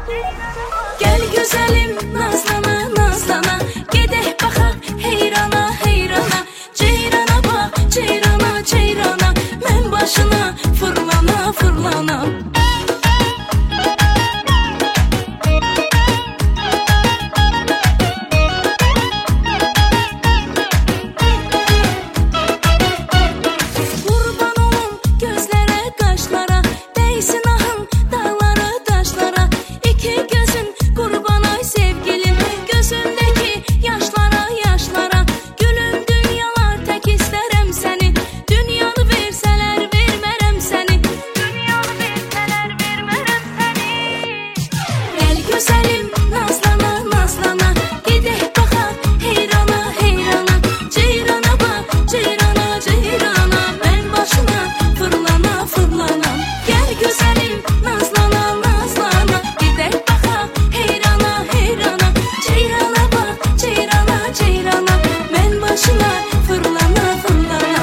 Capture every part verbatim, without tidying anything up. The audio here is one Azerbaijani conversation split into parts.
Gel güzelim nazlana nazlana, gedək baxaq heyrana heyrana. Ceyrana bax, ceyrana ceyrana, mən başına fırlana fırlana. Qurban olum gözlərə, qaşlara, dəysin ahın dağlara, daşlara. İki gözün qurban ay sevgilim, gözündəki yaşlara, yaşlara. Gülüm dünyalar tək istərəm səni, dünyanı versələr vermərəm səni, dünyanı versələr vermərəm səni. Gəl gözəlim nazlana nazlana, gedək baxaq heyrana heyrana. Ceyrana bax, ceyrana ceyrana, mən başına fırlana fırlana. Gəl gözəlim nazlana nazlana, gedək baxaq heyrana heyrana. Ceyrana bax, ceyrana ceyrana, mən başına fırlana fırlana.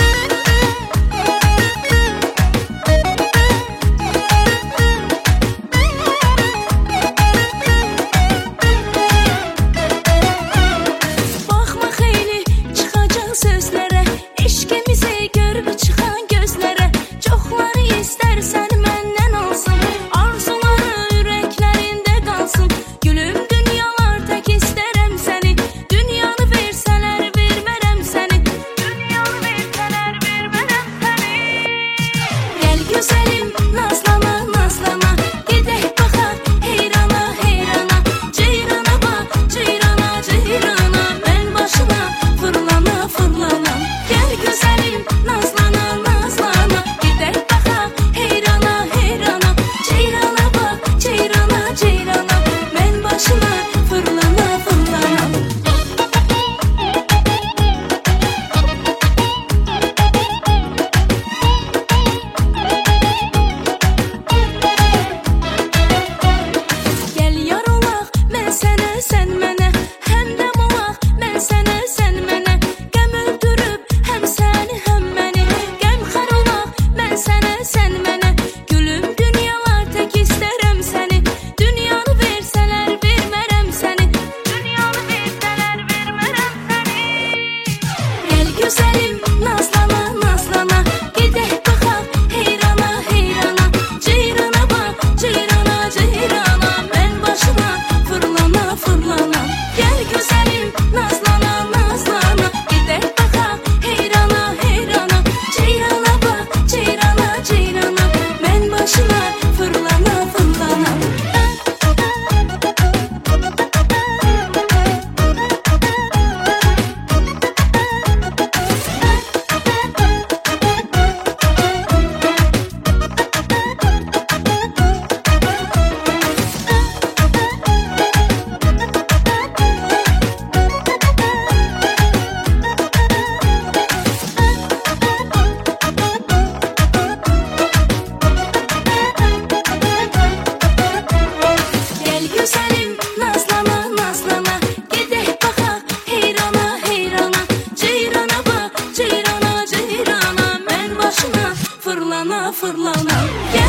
Baxma xeyli çıxacaq sözlərə, eşqimizi görüb çıxan gözlərə. Çoxları istərsən məndən olsun, arzuları ürəklərində qalsın. Gülüm dünyalar tək istərəm səni, dünyanı versələr vermərəm səni, dünyanı versələr vermərəm səni. Gəl gözəlim nazlana nazlana, gedək baxaq heyrana heyrana. Ceyrana bax, ceyrana ceyrana, mən başına fırlana fırlana. Gəl gözəlim nazlana nazlana, gedək baxaq heyrana heyrana. Ceyrana bax, ceyrana ceyrana, mən başına fırlana fırlana. Gəl yar olaq, mən sənə, sən mənə, həmdəm olaq, mən sənə, sən mənə. Qəm öldürüb həm səni, həm məni, qəmxar olaq, mən sənə, sən mənə. Gülüm dünyalar tək istərəm səni, dünyanı versələr vermərəm səni, dünyanı versələr vermərəm səni. Gəl gözəlim nazlana nazlana, gedək baxaq heyrana heyrana. Ceyrana bax, ceyrana ceyrana, mən başına fırlana fırlana. Gəl gözəlim nazlana nazlana, gedək baxaq heyrana heyrana. Ceyrana bax, ceyrana ceyrana, mən başına fırlana fırlana. Gəl gözəlim nazlana nazlana, gedək baxaq heyrana heyrana. Ceyrana bax, ceyrana ceyrana, mən başına fırlana fırlana.